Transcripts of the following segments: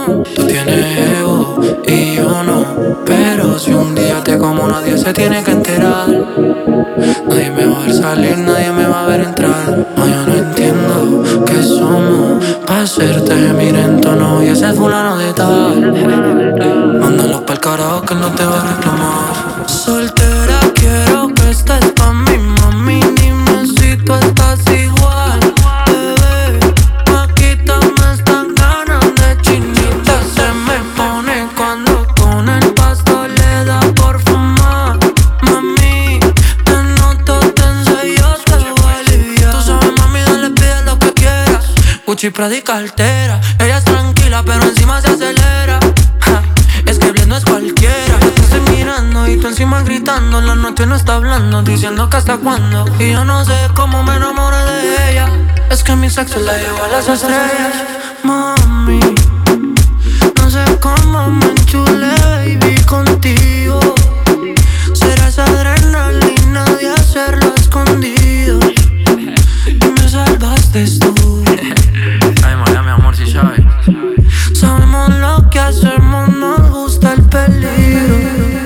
Tú tienes ego y yo no, pero si un día te como nadie se tiene que enterar. Nadie me va a ver salir, nadie me va a ver entrar. No, yo no entiendo qué somos pa' hacerte gemir en tono y ese fulano de tal. Mándalos pa'l carajo que él no te va a reclamar. Soltera quiero que estés pa' mi mami. Dime si tú estás igual, bebé. Quítame estas ganas de chinita. Se me pone cuando con el pasto le da por fumar. Mami, te noto tensa y yo te voy a aliviar. Tú sabes, mami, dale, pide lo que quieras. Gucci, Prada y cartera. Ella es tranquila, pero encima se acelera. Es que Bled no es cualquiera. Yo te estoy mirando y tú encima gritando. La noche no está hablando, diciendo que hasta cuándo. Y yo no sé cómo me enamoré de ella. Es que mi sexo la llevo a las estrellas. Mami, no sé cómo me enchulé, baby, contigo. Será esa adrenalina de hacerlo escondido. Y me salvaste tú. Ay, María, mi amor, si sabes. Sabemos lo que hacemos, nos gusta el peligro.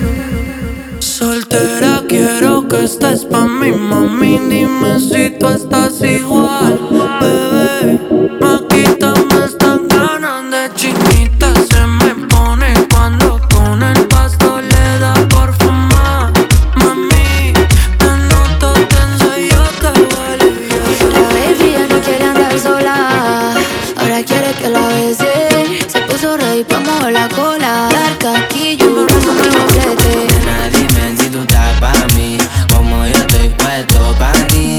Soltera quiero que estés pa' mi mami. Dime si tú estás igual, bebé. Quítame estas ganas de chinita. Se me pone cuando con el pasto le da por fumar. Mami, te noto tensa y yo te voy a aliviar. La baby ya no quiere andar sola, ahora quiere que la bese. Se puso ready pa' mover la cola, dar casquillo, un brazo nuevo flete. Nena, dime si tú estás pa' mí, como yo estoy puesto pa' ti.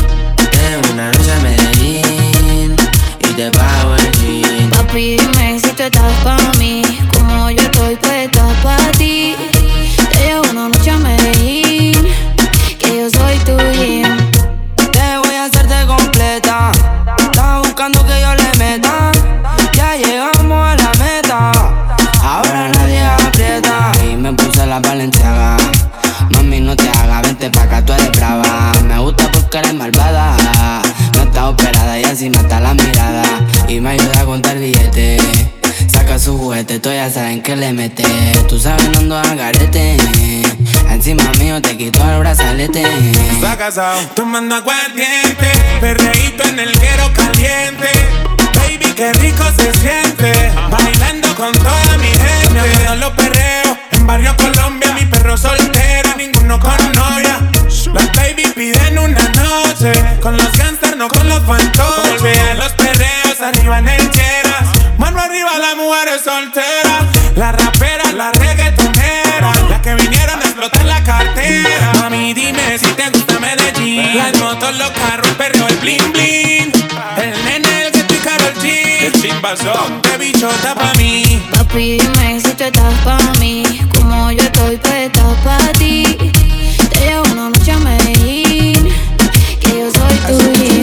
De una noche a Medellín y te pago el jean. Papi, dime si tú estás pa' mí, como yo estoy puesta pa' ti. Te llevo una noche a Medellín, que yo soy tu jean. Te voy a hacerte completa. Estás buscando que yo le meta. Ya llegamos a la meta. Ahora nadie aprieta. Y me puse la Balenciaga. Mami, no te hagas, vente pa' acá, tú eres brava. Me gusta porque eres malvada. No está operada y así no está la mirada. Y me ayuda a contar billetes. Saca su juguete, tú ya saben que le mete. Tú sabes, no ando al garete. Encima mío te quito el brazalete. Está casado, tomando aguardiente, perreíto en el guero caliente. Baby, qué rico se siente, bailando con toda mi gente. Me acuerdo los perreos en Barrio Colombia. Mi perro soltero, ninguno con novia. Las baby piden una noche, con los gangsters, no con los fantoches. Vean los perreos arriba en el Cheras. Mano arriba las mujeres solteras. Las raperas, las reggaetoneras, las que vinieron a explotar la cartera. Mami, dime si te gusta Medellín. Las motos, los carros, el perreo, el bling bling. El nene, el Gueto y Karol G. El chimbazón, de bichota pa' mí. Papi, dime si tú estás pa' mí, como yo estoy puesta pa' ti. Te llevo una noche a Medellín, que yo soy tu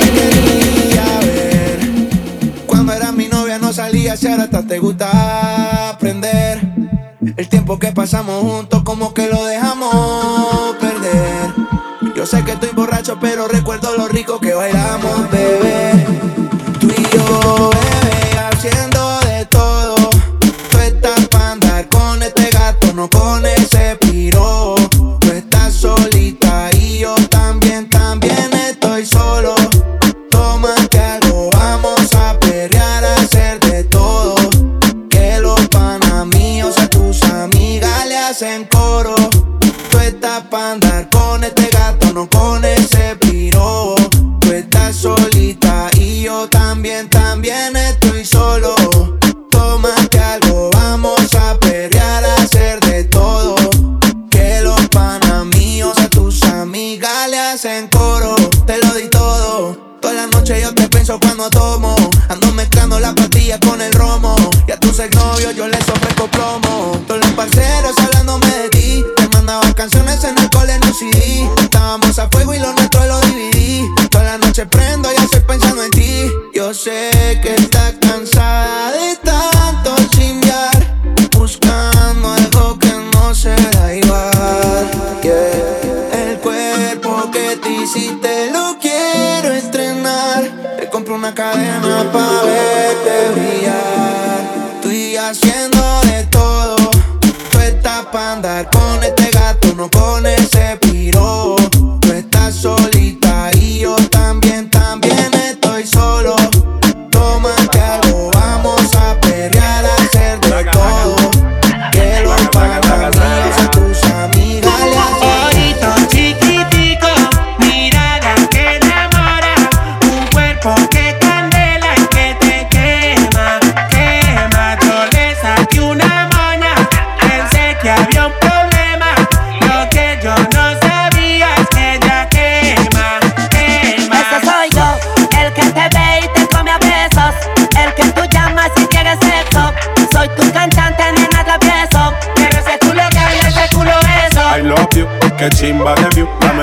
jean. Cuando eras mi novia no salías y ahora hasta te gusta aprender. El tiempo que pasamos juntos como que lo dejamos perder. Yo sé que estoy borracho pero recuerdo lo rico que bailamos, bebé. Tú y yo, bebé, haciendo de todo. Tú estás pa' andar con este gato, no con ese piro. Tú estás solita y yo también estoy solo. Tómate algo, vamos a perrear, a hacer de todo. Que los panas míos a tus amigas le hacen coro. Tú estás pa' andar con este gato, no con ese piro. Tú estás solita y yo también estoy solo. Tómate algo, vamos a perrear, a hacer de todo. Que los panas míos a tus amigas le hacen coro. Te lo di todo. Toda la noche yo te pienso cuando tomo. Ando mezclando las pastillas con el romo. Y a tus exnovios yo les ofrezco plomo. Todos los parceros hablándome de ti. Te mandaba canciones en el cole en un CD. Estábamos a fuego y lo nuestro lo dividí. Toda la noche prendo y estoy pensando en ti. Yo sé que estás cansada de tanto chimbear, buscando algo que no será igual. Yeah. El cuerpo que te hiciste lo quiero estrenar. Te compro una cadena pa' verte brillar. Tú y ya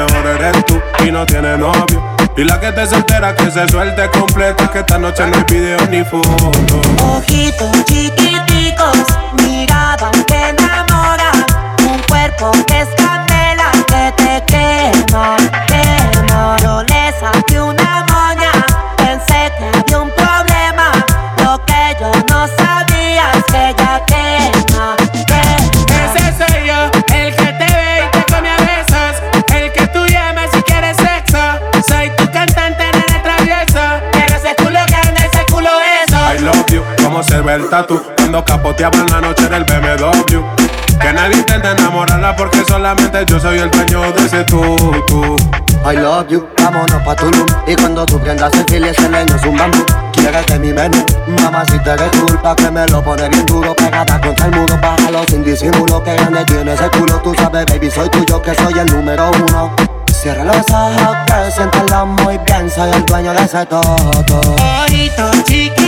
mejor eres tú y no tiene novio. Y la que te soltera que se suelte completa, que esta noche no hay video ni foto. Ojitos chiquiticos, mirada que enamora, un cuerpo que es candela, que te quema, quema. Yo le saqué una moña, pensé que había un problema, lo que yo no sabía es que ella quema, quema. Ese soy yo, el que te ve y te come a besos, el que tú llamas si quieres sexo. Soy tu cantante, nene travieso. Quiero ese culo grande, ese culo eso. I love you, como se ve el tatu cuando capoteaba en la noche del BMW. Que nadie intenta enamorarla porque solamente yo soy el dueño de ese tú. I love you, vámonos pa' Tulum. Y cuando tú prendas el fil y ese leño es un bambú. Quieres de mi menú, mamá si te eres culpa que me lo pone bien duro. Pegada contra el muro, bájalo sin disimulo. Que grande tiene ese culo, tú sabes baby soy tuyo que soy el número 1. Cierra los ojos, que siéntelo muy bien. Soy el dueño de ese todo. Ojitos chiquitos,